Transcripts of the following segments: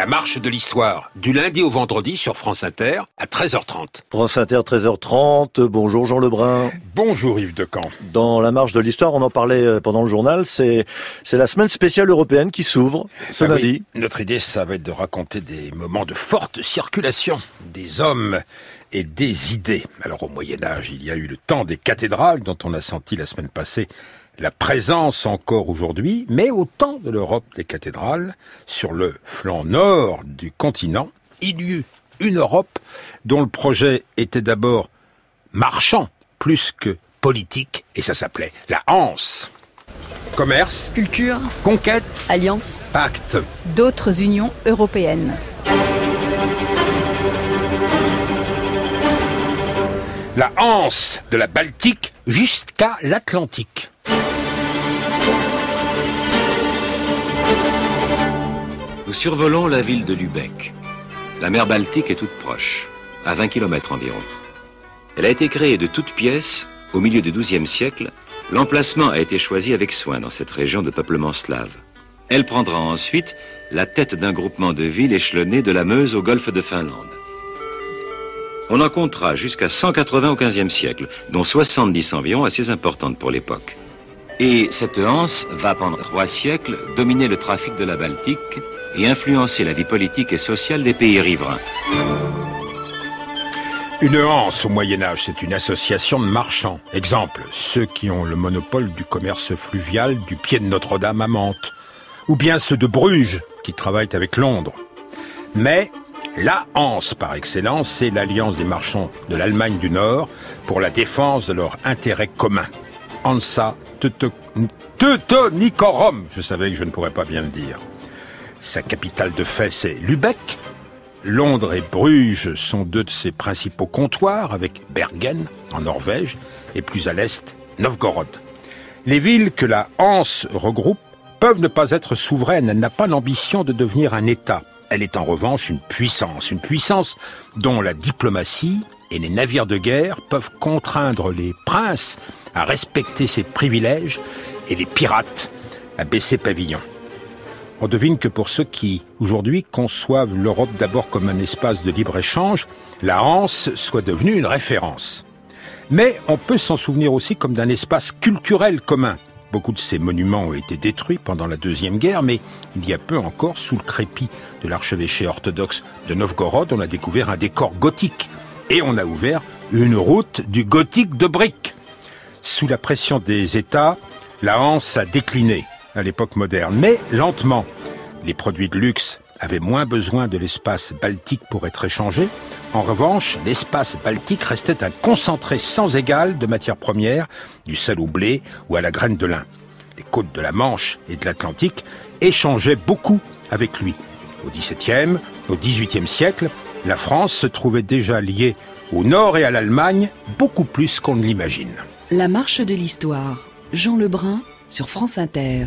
marche de l'histoire, du lundi au vendredi sur France Inter à 13h30. France Inter, 13h30. Bonjour Jean Lebrun. Bonjour Yves Decamp. Dans la marche de l'histoire, on en parlait pendant le journal, c'est la semaine spéciale européenne qui s'ouvre ce lundi. Oui. Notre idée, ça va être de raconter des moments de forte circulation des hommes et des idées. Alors au Moyen-Âge, il y a eu le temps des cathédrales dont on a senti la semaine passée la présence encore aujourd'hui, mais au temps de l'Europe des cathédrales, sur le flanc nord du continent, il y eut une Europe dont le projet était d'abord marchand plus que politique, et ça s'appelait la Hanse. Commerce, culture, conquête, alliance, pacte. D'autres unions européennes. La Hanse de la Baltique jusqu'à l'Atlantique. Nous survolons la ville de Lübeck. La mer Baltique est toute proche, à 20 km environ. Elle a été créée de toutes pièces au milieu du XIIe siècle. L'emplacement a été choisi avec soin dans cette région de peuplement slave. Elle prendra ensuite la tête d'un groupement de villes échelonnées de la Meuse au golfe de Finlande. On en comptera jusqu'à 180 au XVe siècle, dont 70 environ assez importantes pour l'époque. Et cette Hanse va pendant 3 siècles dominer le trafic de la Baltique et influencer la vie politique et sociale des pays riverains. Une Hanse au Moyen-Âge, c'est une association de marchands. Exemple, ceux qui ont le monopole du commerce fluvial du pied de Notre-Dame à Mantes. Ou bien ceux de Bruges, qui travaillent avec Londres. Mais la Hanse, par excellence, c'est l'alliance des marchands de l'Allemagne du Nord pour la défense de leurs intérêts communs. Hansa Teutonikorum, je savais que je ne pourrais pas bien le dire. Sa capitale de fait, c'est Lübeck. Londres et Bruges sont deux de ses principaux comptoirs, avec Bergen, en Norvège, et plus à l'est, Novgorod. Les villes que la Hanse regroupe peuvent ne pas être souveraines. Elle n'a pas l'ambition de devenir un État. Elle est en revanche une puissance dont la diplomatie et les navires de guerre peuvent contraindre les princes à respecter ses privilèges et les pirates à baisser pavillon. On devine que pour ceux qui, aujourd'hui, conçoivent l'Europe d'abord comme un espace de libre-échange, la Hanse soit devenue une référence. Mais on peut s'en souvenir aussi comme d'un espace culturel commun. Beaucoup de ces monuments ont été détruits pendant la Deuxième Guerre, mais il y a peu encore, sous le crépi de l'archevêché orthodoxe de Novgorod, on a découvert un décor gothique. Et on a ouvert une route du gothique de briques. Sous la pression des États, la Hanse a décliné à l'époque moderne, mais lentement. Les produits de luxe avaient moins besoin de l'espace baltique pour être échangés. En revanche, l'espace baltique restait un concentré sans égal de matières premières, du sel au blé ou à la graine de lin. Les côtes de la Manche et de l'Atlantique échangeaient beaucoup avec lui. Au XVIIe, au XVIIIe siècle, la France se trouvait déjà liée au Nord et à l'Allemagne, beaucoup plus qu'on ne l'imagine. La marche de l'histoire. Jean Lebrun sur France Inter.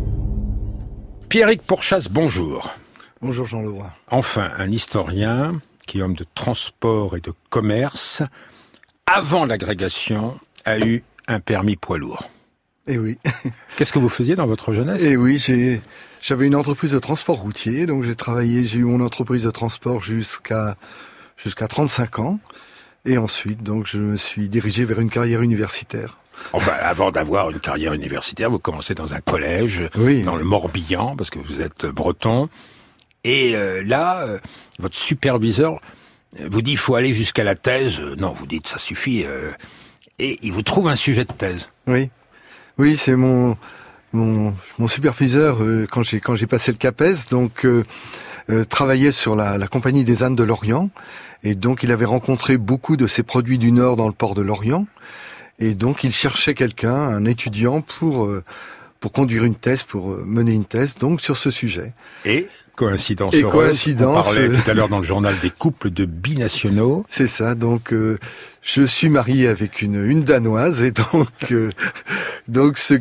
Pierrick Pourchasse, bonjour. Bonjour Jean Lebrun. Enfin, un historien qui est homme de transport et de commerce, avant l'agrégation, a eu un permis poids lourd. Eh oui. Qu'est-ce que vous faisiez dans votre jeunesse ? Eh oui, j'avais une entreprise de transport routier, donc j'ai eu mon entreprise de transport jusqu'à 35 ans. Et ensuite, donc, je me suis dirigé vers une carrière universitaire. Enfin, avant d'avoir une carrière universitaire, vous commencez dans un collège, oui, dans le Morbihan, parce que vous êtes breton. Et là, votre superviseur vous dit il faut aller jusqu'à la thèse. Non, vous dites ça suffit. Et il vous trouve un sujet de thèse. Oui, c'est mon superviseur quand j'ai passé le CAPES, donc travaillait sur la compagnie des ânes de Lorient. Et donc, il avait rencontré beaucoup de ces produits du Nord dans le port de Lorient. Et donc, il cherchait quelqu'un, un étudiant, pour conduire une thèse, pour mener une thèse, donc, sur ce sujet. Et coïncidence heureuse, on parlait tout à l'heure dans le journal des couples de binationaux. C'est ça, donc, je suis marié avec une Danoise, et donc, ce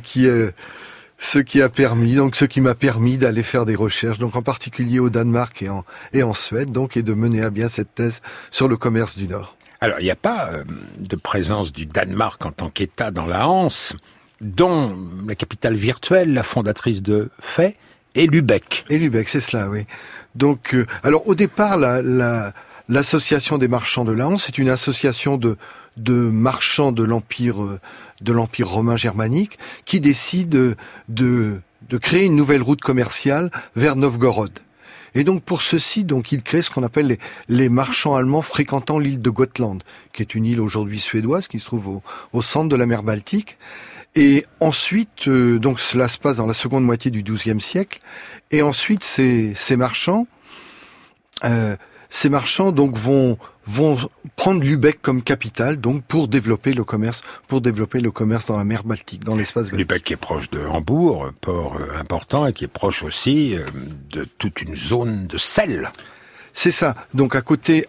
qui m'a permis d'aller faire des recherches, donc en particulier au Danemark et en Suède, donc, et de mener à bien cette thèse sur le commerce du Nord. Alors, il n'y a pas de présence du Danemark en tant qu'État dans la Hanse, dont la capitale virtuelle, la fondatrice de fait, et Lübeck. Et Lübeck, c'est cela, oui. Donc, alors au départ, l'association des marchands de la Hanse, c'est une association de marchands de l'empire romain germanique qui décide de créer une nouvelle route commerciale vers Novgorod. Et donc pour ceci, donc il crée ce qu'on appelle les marchands allemands fréquentant l'île de Gotland, qui est une île aujourd'hui suédoise qui se trouve au centre de la mer Baltique. Et ensuite, donc cela se passe dans la seconde moitié du XIIe siècle. Et ensuite, ces marchands donc vont prendre Lübeck comme capitale, donc pour développer le commerce dans la mer Baltique, dans l'espace Baltique. Lübeck est proche de Hambourg, port important, et qui est proche aussi de toute une zone de sel. C'est ça. Donc à côté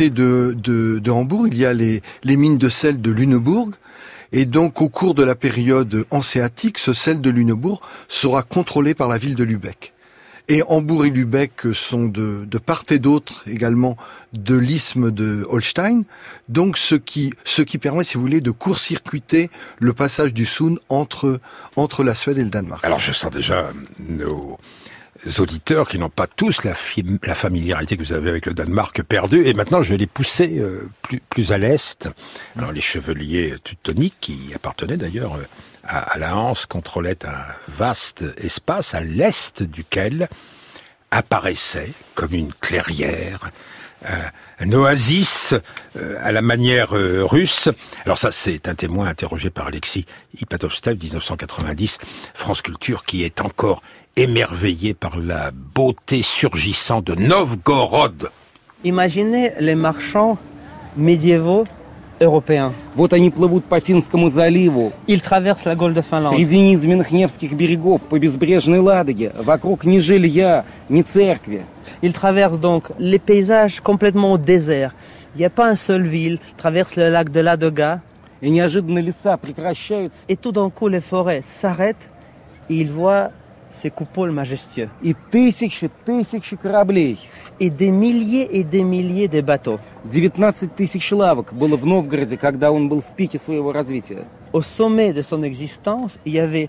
de Hambourg, il y a les mines de sel de Lüneburg. Et donc, au cours de la période hanséatique, ce sel de Lüneburg sera contrôlé par la ville de Lübeck. Et Hambourg et Lübeck sont de part et d'autre également de l'isthme de Holstein. Donc, ce qui permet, si vous voulez, de court-circuiter le passage du Sund entre la Suède et le Danemark. Alors, je sens déjà nos auditeurs qui n'ont pas tous la familiarité que vous avez avec le Danemark perdu, et maintenant je vais les pousser plus à l'est. Alors les chevaliers teutoniques, qui appartenaient d'ailleurs à la Hanse, contrôlaient un vaste espace à l'est duquel apparaissait comme une clairière, un oasis à la manière russe. Alors ça, c'est un témoin interrogé par Alexis Ipatov-Stev, 1990, France Culture, qui est encore émerveillé par la beauté surgissante de Novgorod. Imaginez les marchands médiévaux européens. Вот они плывут по Финскому заливу. Ils traversent la Golfe de Finlande. Среди низменных Невских берегов, по безбрежной Ладоге. Вокруг ни жилья, ни церкви. Ils traversent donc les paysages complètement déserts. Il n'y a pas une seule ville. Ils traversent le lac de Ladoga. И неожиданно леса прекращаются. Et tout d'un coup, les forêts s'arrêtent et ils voient ces coupoles majestueux. И тысячи кораблей. Et des milliers de bateaux. 19 тысяч лавок было в Новгороде, когда он был в пике своего развития. Au sommet de son existence, il y avait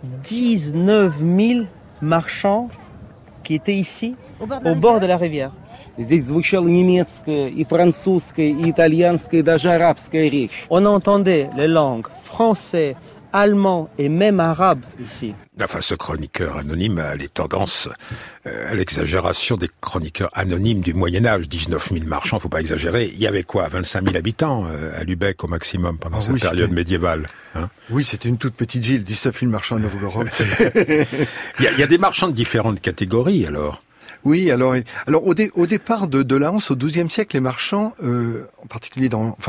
19 000 marchands qui étaient ici, au bord de la rivière. Здесь звучала немецкая, и французская, и итальянская, и даже арабская речь. On entendait les langues français, allemand et même arabe ici. Enfin, ce chroniqueur anonyme a les tendances à l'exagération des chroniqueurs anonymes du Moyen-Âge. 19 000 marchands, faut pas exagérer. Il y avait quoi, 25 000 habitants à Lübeck au maximum pendant cette période médiévale, hein? Oui, c'était une toute petite ville, 19 000 marchands à Novgorod. Il y a des marchands de différentes catégories, alors. Oui, alors au départ de la Hanse, au XIIe siècle, les marchands, en particulier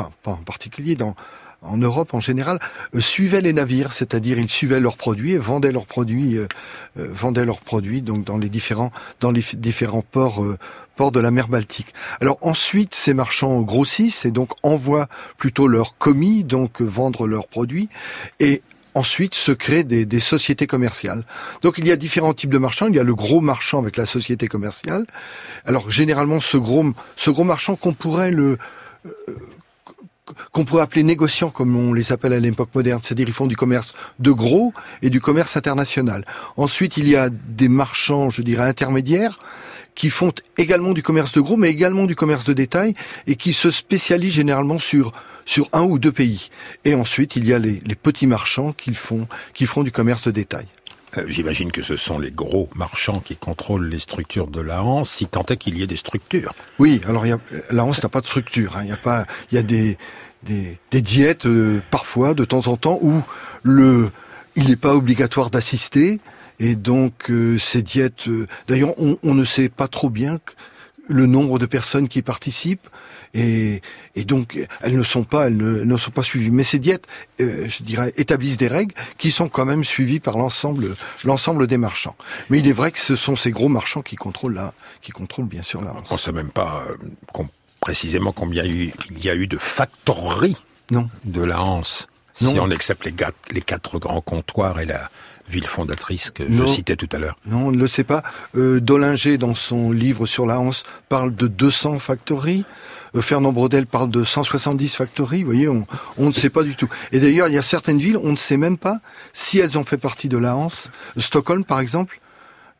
en Europe en général, suivaient les navires, c'est-à-dire ils suivaient leurs produits et vendaient leurs produits donc dans les différents ports de la mer Baltique. Alors ensuite, ces marchands grossissent et donc envoient plutôt leurs commis, donc vendre leurs produits, et ensuite se créent des sociétés commerciales. Donc il y a différents types de marchands. Il y a le gros marchand avec la société commerciale. Alors généralement, ce gros marchand qu'on pourrait appeler négociants, comme on les appelle à l'époque moderne, c'est-à-dire ils font du commerce de gros et du commerce international. Ensuite, il y a des marchands, je dirais, intermédiaires, qui font également du commerce de gros, mais également du commerce de détail, et qui se spécialisent généralement sur un ou deux pays. Et ensuite, il y a les petits marchands qui font du commerce de détail. J'imagine que ce sont les gros marchands qui contrôlent les structures de la Hanse, si tant est qu'il y ait des structures. Oui, alors la Hanse n'a pas de structure. Il y a des diètes parfois, de temps en temps, où il n'est pas obligatoire d'assister. Et donc ces diètes, d'ailleurs, on ne sait pas trop bien le nombre de personnes qui participent. Et donc elles ne sont pas suivies. Mais ces diètes, je dirais, établissent des règles qui sont quand même suivies par l'ensemble des marchands. Mais il est vrai que ce sont ces gros marchands qui contrôlent bien sûr la Hanse. On ne sait même pas précisément combien il y a eu de factoreries de la Hanse. Si on accepte les 4 grands comptoirs et la ville fondatrice que je citais tout à l'heure. Non, on ne le sait pas. Dollinger, dans son livre sur la Hanse, parle de 200 factories. Fernand Braudel parle de 170 factories. Vous voyez, on ne sait pas du tout. Et d'ailleurs, il y a certaines villes, on ne sait même pas si elles ont fait partie de la Hanse. Stockholm, par exemple,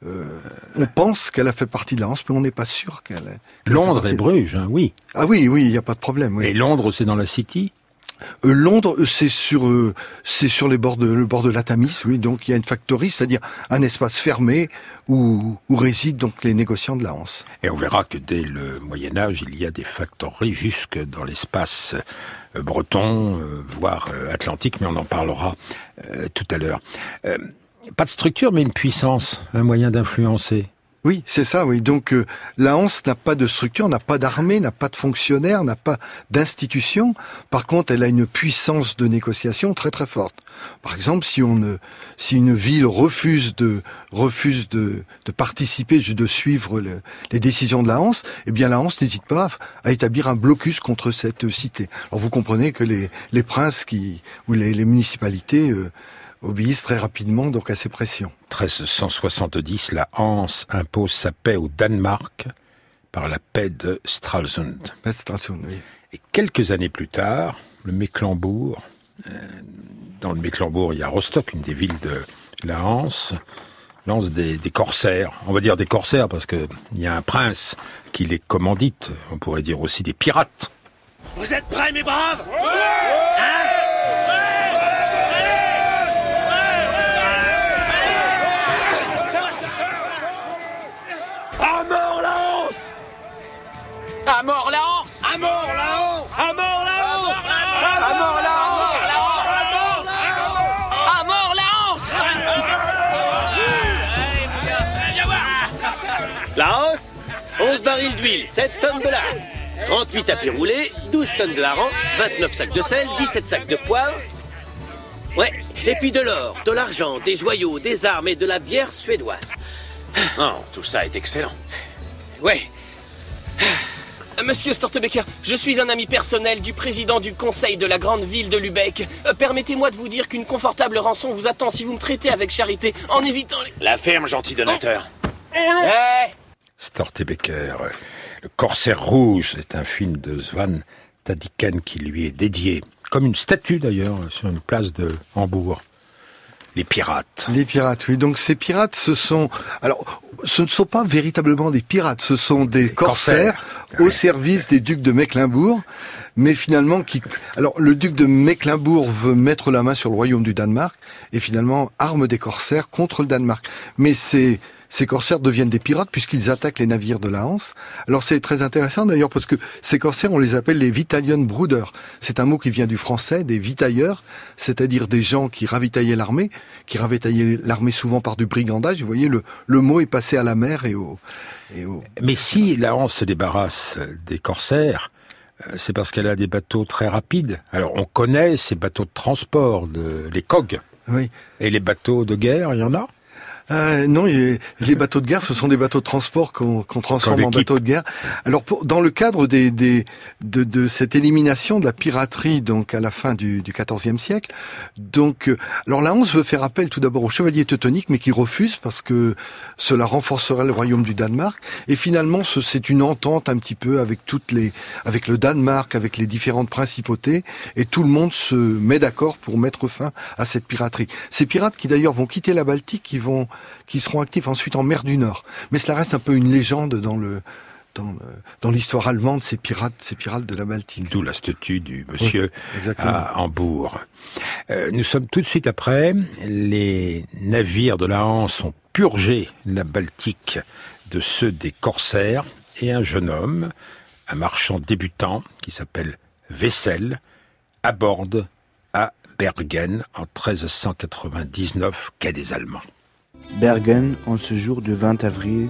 on pense qu'elle a fait partie de la Hanse, mais on n'est pas sûr qu'elle Londres et Bruges, hein, oui. Ah oui, il n'y a pas de problème. Oui. Et Londres, c'est dans la City ? Londres, c'est sur le bord de la Tamise, oui. Donc il y a une factory, c'est-à-dire un espace fermé où résident donc les négociants de la Hanse. Et on verra que dès le Moyen-Âge, il y a des factories jusque dans l'espace breton, voire atlantique, mais on en parlera tout à l'heure. Pas de structure, mais une puissance, un moyen d'influencer. Oui, c'est ça, oui. Donc la Hanse n'a pas de structure, n'a pas d'armée, n'a pas de fonctionnaires, n'a pas d'institution. Par contre, elle a une puissance de négociation très très forte. Par exemple, si une ville refuse de participer, de suivre les décisions de la Hanse, eh bien la Hanse n'hésite pas à établir un blocus contre cette cité. Alors vous comprenez que les princes ou les municipalités obéissent très rapidement donc à ces pressions. 1370, la Hanse impose sa paix au Danemark par la paix de Stralsund. Oui. Et quelques années plus tard, le Mecklembourg, dans le Mecklembourg, il y a Rostock, une des villes de la Hanse, lance des corsaires. On va dire des corsaires parce que il y a un prince qui les commandite. On pourrait dire aussi des pirates. Vous êtes prêts, mes braves ? À mort la Hanse! À mort la Hanse! À mort la Hanse! À mort la Hanse! À mort la Hanse! La Hanse, 11 barils d'huile, 7 tonnes de lard, 38 tapis roulés, 12 tonnes de hareng, 29 sacs de sel, 17 sacs de poivre. Ouais, et puis de l'or, de l'argent, des joyaux, des armes et de la bière suédoise. Oh, tout ça est excellent. Ouais. Monsieur Stortebeker, je suis un ami personnel du président du conseil de la grande ville de Lübeck. Permettez-moi de vous dire qu'une confortable rançon vous attend si vous me traitez avec charité, en évitant les... La ferme, gentil donateur. Stortebeker, le corsaire rouge, c'est un film de Svan Tadiken qui lui est dédié, comme une statue d'ailleurs, sur une place de Hambourg. Les pirates. Les pirates, oui. Donc ces pirates, ce ne sont pas véritablement des pirates, ce sont des corsaires au service des ducs de Mecklembourg, mais finalement alors le duc de Mecklembourg veut mettre la main sur le royaume du Danemark et finalement arme des corsaires contre le Danemark. Mais ces corsaires deviennent des pirates puisqu'ils attaquent les navires de la Hanse. Alors c'est très intéressant d'ailleurs parce que ces corsaires, on les appelle les Vitalienbruder. C'est un mot qui vient du français, des vitailleurs, c'est-à-dire des gens qui ravitaillaient l'armée souvent par du brigandage. Vous voyez, le mot est passé à la mer et au... Mais si la Hanse se débarrasse des corsaires, c'est parce qu'elle a des bateaux très rapides. Alors on connaît ces bateaux de transport, les cogs. Oui. Et les bateaux de guerre, il y en a ? Non, les bateaux de guerre, ce sont des bateaux de transport qu'on transforme en bateaux de guerre. Alors, dans le cadre de cette élimination de la piraterie, donc à la fin du XIVe siècle, donc, alors la Hanse veut faire appel tout d'abord aux chevaliers teutoniques, mais qui refusent parce que cela renforcerait le royaume du Danemark. Et finalement, c'est une entente un petit peu avec avec le Danemark, avec les différentes principautés, et tout le monde se met d'accord pour mettre fin à cette piraterie. Ces pirates qui d'ailleurs vont quitter la Baltique, qui seront actifs ensuite en mer du Nord. Mais cela reste un peu une légende dans l'histoire allemande, ces pirates de la Baltique. D'où la statue du monsieur oui, à Hambourg. Nous sommes tout de suite après. Les navires de la Hanse ont purgé la Baltique de ceux des corsaires et un jeune homme, un marchand débutant qui s'appelle Wessel, aborde à Bergen en 1399, quai des Allemands. Bergen, en ce jour du 20 avril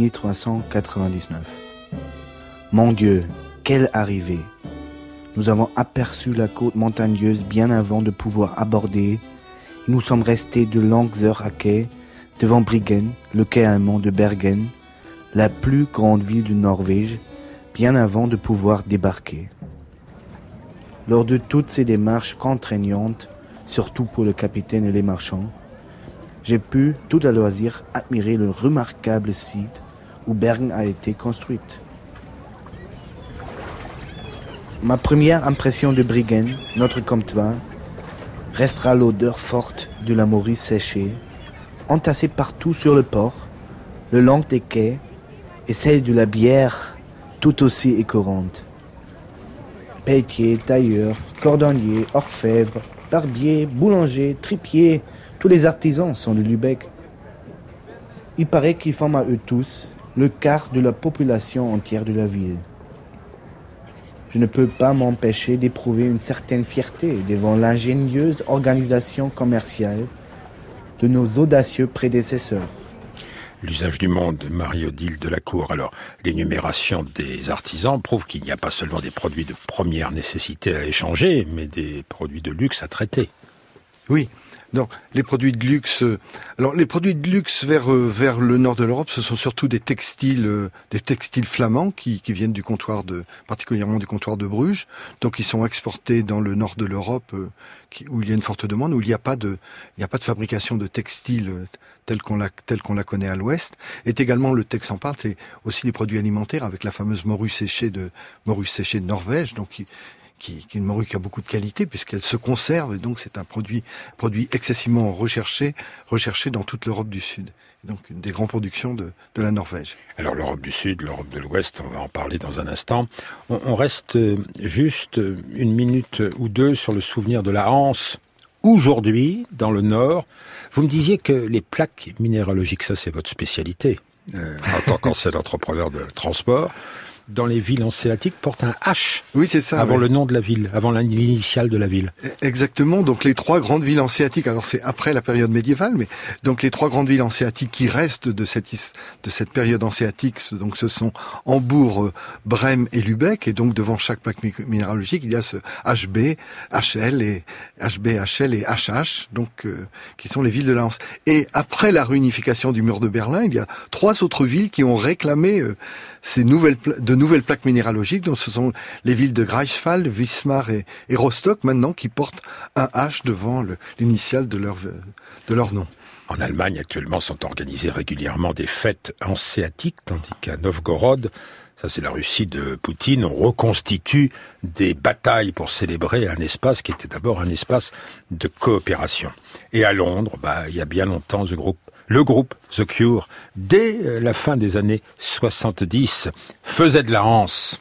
1399. Mon Dieu, quelle arrivée! Nous avons aperçu la côte montagneuse bien avant de pouvoir aborder. Nous sommes restés de longues heures à quai, devant Briggen, le quai allemand de Bergen, la plus grande ville de Norvège, bien avant de pouvoir débarquer. Lors de toutes ces démarches contraignantes, surtout pour le capitaine et les marchands, j'ai pu, tout à loisir, admirer le remarquable site où Bergen a été construite. Ma première impression de Briggen, notre comptoir, restera l'odeur forte de la morue séchée, entassée partout sur le port, le long des quais, et celle de la bière tout aussi écœurante. Pelletiers, tailleurs, cordonniers, orfèvres, barbiers, boulangers, tripiers, tous les artisans sont de Lübeck. Il paraît qu'ils forment à eux tous le quart de la population entière de la ville. Je ne peux pas m'empêcher d'éprouver une certaine fierté devant l'ingénieuse organisation commerciale de nos audacieux prédécesseurs. L'usage du monde, Marie-Odile Delacour. Alors, l'énumération des artisans prouve qu'il n'y a pas seulement des produits de première nécessité à échanger, mais des produits de luxe à traiter. Oui. Donc, les produits de luxe. Alors, les produits de luxe vers le nord de l'Europe, ce sont surtout des textiles flamands qui viennent particulièrement du comptoir de Bruges. Donc, ils sont exportés dans le nord de l'Europe, où il y a une forte demande, où il n'y a pas de fabrication de textiles telle qu'on la connaît à l'ouest. Et également le Texampart, c'est aussi les produits alimentaires avec la fameuse morue séchée de Norvège, donc qui est une morue qui a beaucoup de qualité puisqu'elle se conserve, et donc c'est un produit excessivement recherché dans toute l'Europe du Sud. Et donc une des grandes productions de la Norvège. Alors l'Europe du Sud, l'Europe de l'Ouest, on va en parler dans un instant. On reste juste une minute ou deux sur le souvenir de la Hanse. Aujourd'hui, dans le Nord, vous me disiez que les plaques minéralogiques, ça c'est votre spécialité, en tant qu'ancien entrepreneur de transport. Dans les villes hanséatiques, portent un H. Oui, c'est ça. Avant le nom de la ville, avant l'initiale de la ville. Exactement. Donc les trois grandes villes hanséatiques. Alors c'est après la période médiévale, mais donc les trois grandes villes hanséatiques qui restent de cette période hanséatique, donc ce sont Hambourg, Brême et Lübeck. Et donc devant chaque plaque minéralogique, il y a ce HB, HL et HH, donc qui sont les villes de la Hanse. Et après la réunification du mur de Berlin, il y a trois autres villes qui ont réclamé de nouvelles plaques minéralogiques, donc ce sont les villes de Greifswald, Wismar et Rostock maintenant qui portent un H devant l'initiale de leur nom. En Allemagne, actuellement, sont organisées régulièrement des fêtes hanséatiques, tandis qu'à Novgorod, ça c'est la Russie de Poutine, on reconstitue des batailles pour célébrer un espace qui était d'abord un espace de coopération. Et à Londres, il y a bien longtemps, le groupe The Cure, dès la fin des années 70, faisait de la Hanse.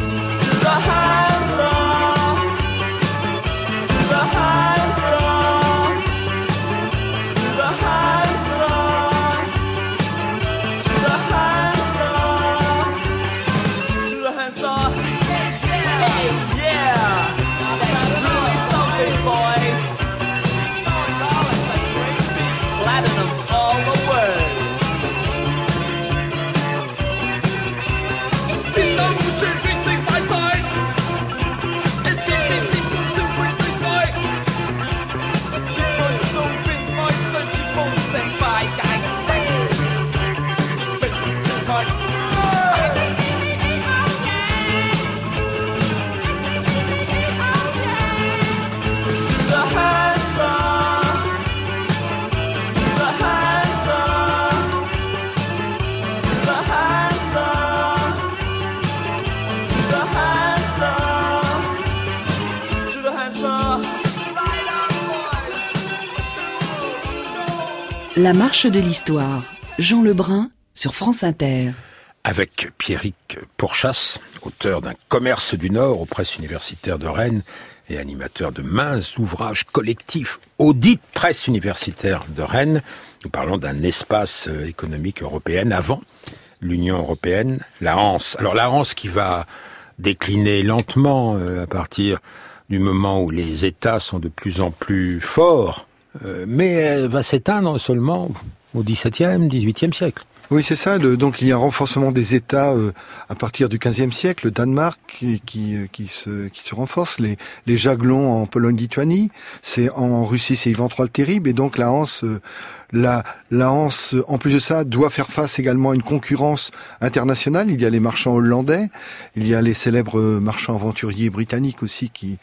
La marche de l'histoire, Jean Lebrun sur France Inter. Avec Pierrick Pourchasse, auteur d'un Commerce du Nord aux presses universitaires de Rennes et animateur de maints ouvrages collectifs aux dites presses universitaires de Rennes, nous parlons d'un espace économique européen avant l'Union européenne, la Hanse. Alors la Hanse qui va décliner lentement à partir du moment où les États sont de plus en plus forts, mais elle va s'éteindre seulement au XVIIe, XVIIIe siècle. Oui, c'est ça. Donc il y a un renforcement des États à partir du XVe siècle. Le Danemark qui se renforce, les Jaglons en Pologne-Lituanie, c'est en Russie, c'est Ivan III le Terrible, et donc la Hanse. La Hanse, en plus de ça, doit faire face également à une concurrence internationale. Il y a les marchands hollandais, il y a les célèbres marchands aventuriers britanniques aussi qui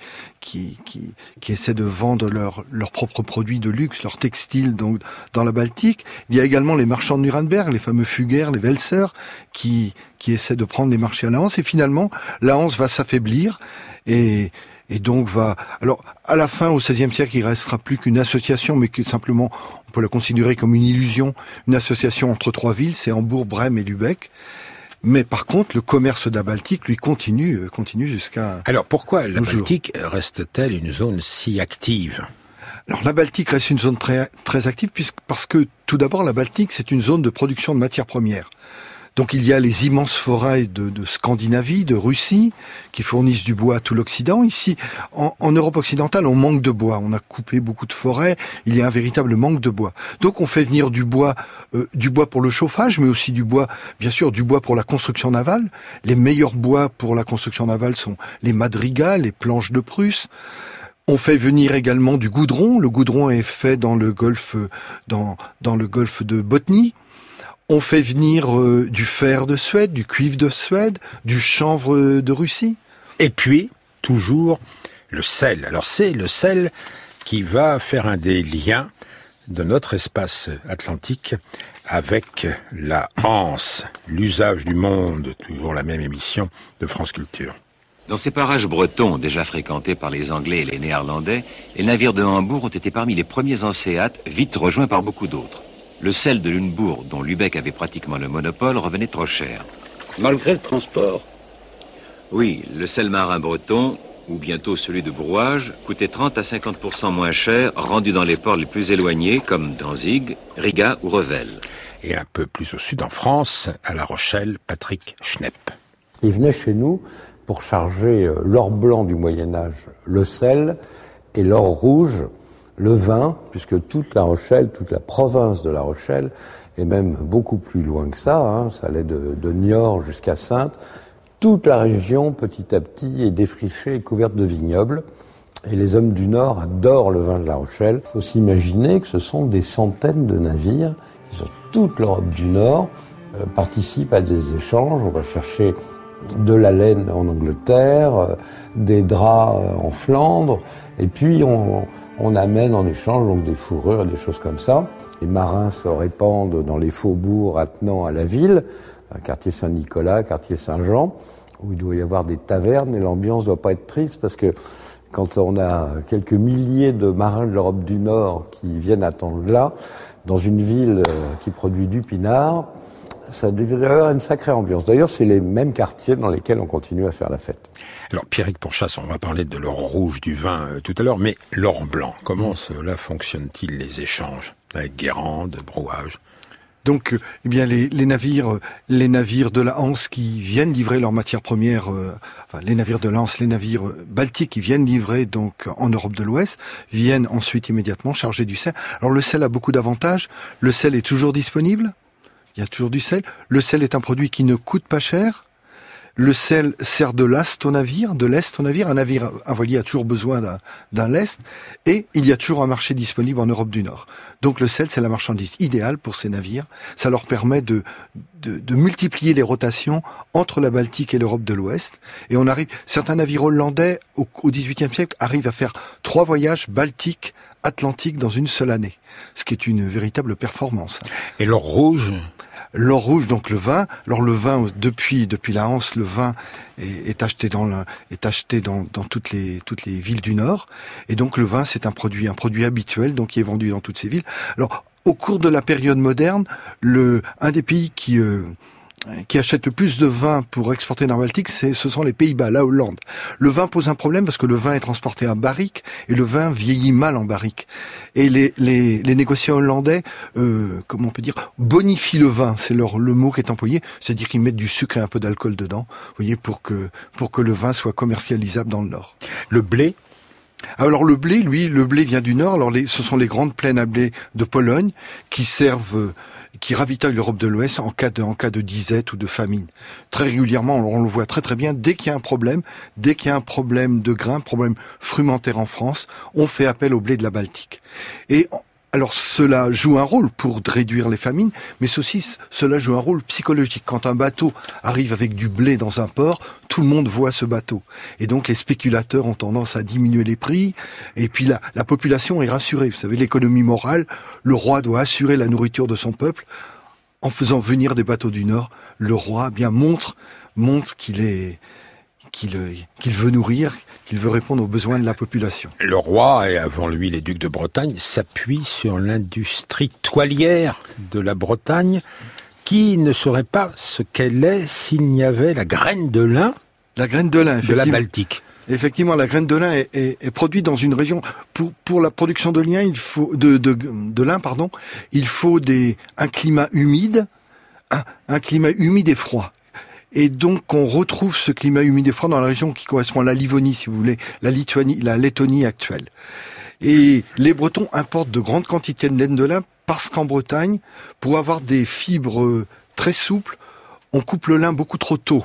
essaient de vendre leurs propres produits de luxe, leurs textiles donc dans la Baltique. Il y a également les marchands de Nuremberg, les fameux Fugger, les Welser, qui essaient de prendre les marchés à la Hanse. Et finalement, la Hanse va s'affaiblir et Et donc alors, à la fin, au XVIe siècle, il restera plus qu'une association, mais que simplement, on peut la considérer comme une illusion, une association entre 3 villes, c'est Hambourg, Brême et Lübeck. Mais par contre, le commerce de la Baltique, lui, continue jusqu'à... Alors, pourquoi la Baltique reste-t-elle une zone si active ? Alors, la Baltique reste une zone très, très active, parce que, tout d'abord, la Baltique, c'est une zone de production de matières premières. Donc il y a les immenses forêts de Scandinavie, de Russie, qui fournissent du bois à tout l'Occident. Ici, en Europe occidentale, on manque de bois. On a coupé beaucoup de forêts. Il y a un véritable manque de bois. Donc on fait venir du bois pour le chauffage, mais aussi du bois, bien sûr, du bois pour la construction navale. Les meilleurs bois pour la construction navale sont les madrigals, les planches de Prusse. On fait venir également du goudron. Le goudron est fait dans le golfe de Bothnie. On fait venir du fer de Suède, du cuivre de Suède, du chanvre de Russie. Et puis, toujours, le sel. Alors c'est le sel qui va faire un des liens de notre espace atlantique avec la Hanse, l'usage du monde, toujours la même émission de France Culture. Dans ces parages bretons, déjà fréquentés par les Anglais et les Néerlandais, les navires de Hambourg ont été parmi les premiers hanséates, vite rejoints par beaucoup d'autres. Le sel de Lunebourg, dont Lübeck avait pratiquement le monopole, revenait trop cher. Malgré le transport. Oui, le sel marin breton, ou bientôt celui de Brouage, coûtait 30 à 50% moins cher, rendu dans les ports les plus éloignés, comme Danzig, Riga ou Revel. Et un peu plus au sud, en France, à La Rochelle, Patrick Schnepp. Ils venaient chez nous pour charger l'or blanc du Moyen-Âge, le sel, et l'or rouge, le vin, puisque toute La Rochelle, toute la province de La Rochelle, et même beaucoup plus loin que ça, ça allait de Niort jusqu'à Saintes, toute la région, petit à petit, est défrichée et couverte de vignobles. Et les hommes du Nord adorent le vin de La Rochelle. Il faut s'imaginer que ce sont des centaines de navires qui, sur toute l'Europe du Nord, participent à des échanges. On va chercher de la laine en Angleterre, des draps en Flandre, et puis on amène en échange donc des fourrures et des choses comme ça. Les marins se répandent dans les faubourgs attenants à la ville, quartier Saint-Nicolas, quartier Saint-Jean, où il doit y avoir des tavernes et l'ambiance ne doit pas être triste parce que quand on a quelques milliers de marins de l'Europe du Nord qui viennent attendre là, dans une ville qui produit du pinard, ça devrait avoir une sacrée ambiance. D'ailleurs, c'est les mêmes quartiers dans lesquels on continue à faire la fête. Alors, Pierrick Pourchasse, on va parler de l'or rouge du vin tout à l'heure, mais l'or blanc, comment cela fonctionne-t-il, les échanges avec Guérande, Brouage ? Donc, eh bien, les navires de la Hanse qui viennent livrer leurs matières premières, les navires de la Hanse, les navires baltiques qui viennent livrer donc en Europe de l'Ouest, viennent ensuite immédiatement charger du sel. Alors, le sel a beaucoup d'avantages. Le sel est toujours disponible. Il y a toujours du sel. Le sel est un produit qui ne coûte pas cher. Le sel sert de lest au navire. Un voilier a toujours besoin d'un lest. Et il y a toujours un marché disponible en Europe du Nord. Donc le sel, c'est la marchandise idéale pour ces navires. Ça leur permet de multiplier les rotations entre la Baltique et l'Europe de l'Ouest. Et certains navires hollandais au XVIIIe siècle arrivent à faire 3 voyages baltiques Atlantique dans une seule année, ce qui est une véritable performance. Et l'or rouge ? L'or rouge, donc le vin. Alors le vin, depuis la Hanse, le vin est acheté dans toutes les villes du Nord. Et donc le vin, c'est un produit habituel, donc qui est vendu dans toutes ces villes. Alors au cours de la période moderne, un des pays qui achète le plus de vin pour exporter dans la Baltique, ce sont les Pays-Bas, la Hollande. Le vin pose un problème parce que le vin est transporté en barrique et le vin vieillit mal en barrique. Et les négociants hollandais, comment on peut dire, bonifient le vin, c'est le mot qui est employé, c'est-à-dire qu'ils mettent du sucre et un peu d'alcool dedans, vous voyez, pour que le vin soit commercialisable dans le Nord. Le blé ? Alors le blé vient du Nord. Alors ce sont les grandes plaines à blé de Pologne qui ravitaillent l'Europe de l'Ouest en cas de disette ou de famine. Très régulièrement, on le voit très très bien, dès qu'il y a un problème de grains, problème frumentaire en France, on fait appel au blé de la Baltique. Et alors cela joue un rôle pour réduire les famines, mais cela joue un rôle psychologique. Quand un bateau arrive avec du blé dans un port, tout le monde voit ce bateau. Et donc les spéculateurs ont tendance à diminuer les prix, et puis la population est rassurée. Vous savez, l'économie morale, le roi doit assurer la nourriture de son peuple. En faisant venir des bateaux du Nord, le roi montre qu'il qu'il veut nourrir, qu'il veut répondre aux besoins de la population. Le roi, et avant lui les ducs de Bretagne, s'appuient sur l'industrie toilière de la Bretagne, qui ne saurait pas ce qu'elle est s'il n'y avait la graine de lin, la graine de lin, de la Baltique. Effectivement, la graine de lin est produite dans une région. Pour la production de lin, il faut de lin, il faut un climat humide, un climat humide et froid. Et donc, on retrouve ce climat humide et froid dans la région qui correspond à la Livonie, si vous voulez, la Lituanie, la Lettonie actuelle. Et les Bretons importent de grandes quantités de laine de lin parce qu'en Bretagne, pour avoir des fibres très souples, on coupe le lin beaucoup trop tôt,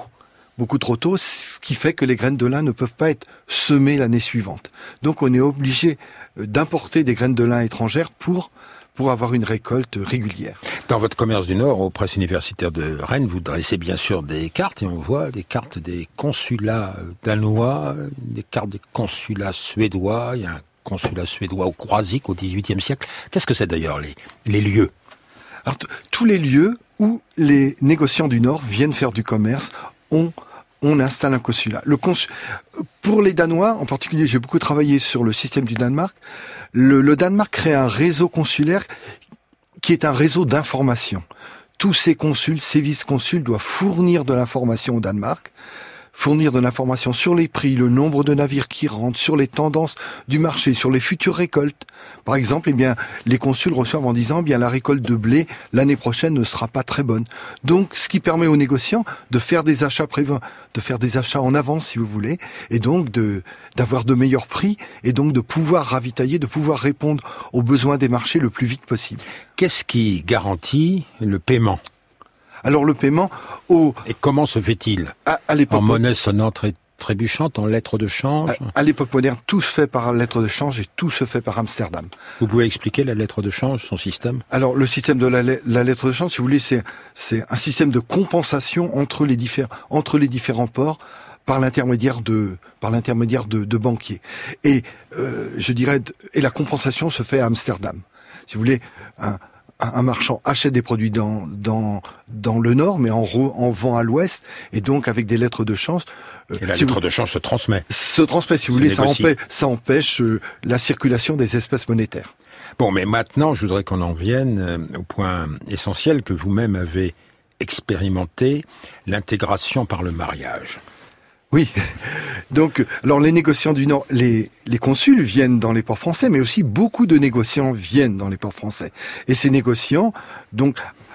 ce qui fait que les graines de lin ne peuvent pas être semées l'année suivante. Donc, on est obligé d'importer des graines de lin étrangères pour avoir une récolte régulière. Dans votre commerce du Nord, aux presses universitaires de Rennes, vous dressez bien sûr des cartes, et on voit des cartes des consulats danois, des cartes des consulats suédois. Il y a un consulat suédois au Croisic au XVIIIe siècle. Qu'est-ce que c'est d'ailleurs les lieux? Alors, tous les lieux où les négociants du Nord viennent faire du commerce, on installe un consulat. Pour les Danois, en particulier, j'ai beaucoup travaillé sur le système du Danemark. Le Danemark crée un réseau consulaire qui est un réseau d'information. Tous ces consuls, ces vice-consuls doivent fournir de l'information au Danemark, fournir de l'information sur les prix, le nombre de navires qui rentrent, sur les tendances du marché, sur les futures récoltes. Par exemple, les consuls reçoivent en disant, la récolte de blé l'année prochaine ne sera pas très bonne. Donc, ce qui permet aux négociants de faire des achats de faire des achats en avance, si vous voulez, et donc d'avoir de meilleurs prix, et donc de pouvoir ravitailler, de pouvoir répondre aux besoins des marchés le plus vite possible. Qu'est-ce qui garantit le paiement ? Alors le paiement... Et comment se fait-il ? À l'époque, en monnaie sonnante et trébuchante, en lettres de change ? À l'époque moderne, tout se fait par lettre de change et tout se fait par Amsterdam. Vous pouvez expliquer la lettre de change, son système ? Alors le système de la lettre de change, si vous voulez, c'est un système de compensation entre les différents ports par l'intermédiaire de banquiers. Et et la compensation se fait à Amsterdam. Si vous voulez, un marchand achète des produits dans le nord, mais en vend à l'ouest, et donc avec des lettres de change. Et la lettre de change se transmet. Si vous voulez, ça empêche la circulation des espèces monétaires. Bon, mais maintenant, je voudrais qu'on en vienne au point essentiel que vous-même avez expérimenté, l'intégration par le mariage. Oui. Donc, alors les négociants du Nord, les consuls viennent dans les ports français, mais aussi beaucoup de négociants viennent dans les ports français. Et ces négociants, donc,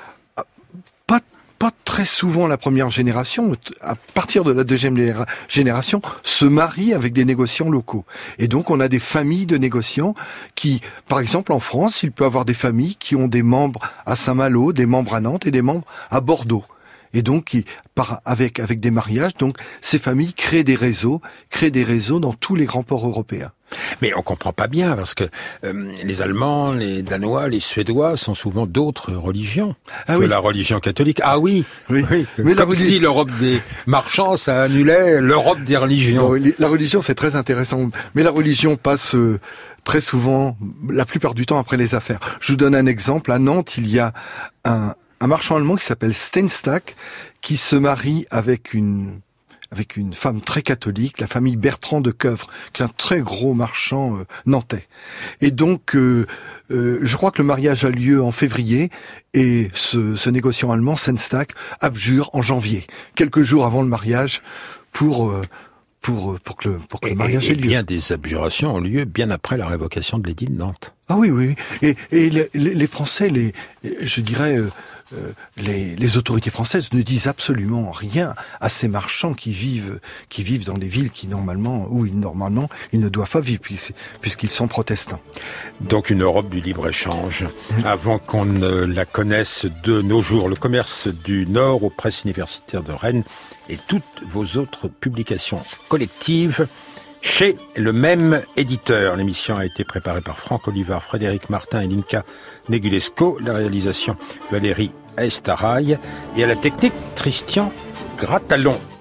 pas très souvent la première génération, à partir de la deuxième génération, se marient avec des négociants locaux. Et donc, on a des familles de négociants qui, par exemple, en France, il peut y avoir des familles qui ont des membres à Saint-Malo, des membres à Nantes et des membres à Bordeaux. Et donc, avec des mariages, donc ces familles créent des réseaux dans tous les grands ports européens. Mais on comprend pas bien, parce que les Allemands, les Danois, les Suédois sont souvent d'autres religions que la religion catholique. Ah oui. Mais comme si l'Europe des marchands, ça annulait l'Europe des religions. Bon, la religion, c'est très intéressant. Mais la religion passe très souvent, la plupart du temps, après les affaires. Je vous donne un exemple. À Nantes, il y a un marchand allemand qui s'appelle Steinstack, qui se marie avec une femme très catholique, la famille Bertrand de Coeuvres, qui est un très gros marchand nantais. Et donc, je crois que le mariage a lieu en février, et ce négociant allemand, Steinstack, abjure en janvier, quelques jours avant le mariage, pour que le mariage ait lieu. Et bien des abjurations ont lieu bien après la révocation de l'édit de Nantes. Ah oui. Et les Français, les autorités françaises ne disent absolument rien à ces marchands qui vivent dans des villes où normalement ils ne doivent pas vivre puisqu'ils sont protestants. Donc une Europe du libre-échange. Avant qu'on ne la connaisse de nos jours, le commerce du Nord aux presses universitaires de Rennes et toutes vos autres publications collectives chez le même éditeur. L'émission a été préparée par Franck Olivard, Frédéric Martin et Linka Negulesco. La réalisation Valérie Estaraï et à la technique Christian Gratalon.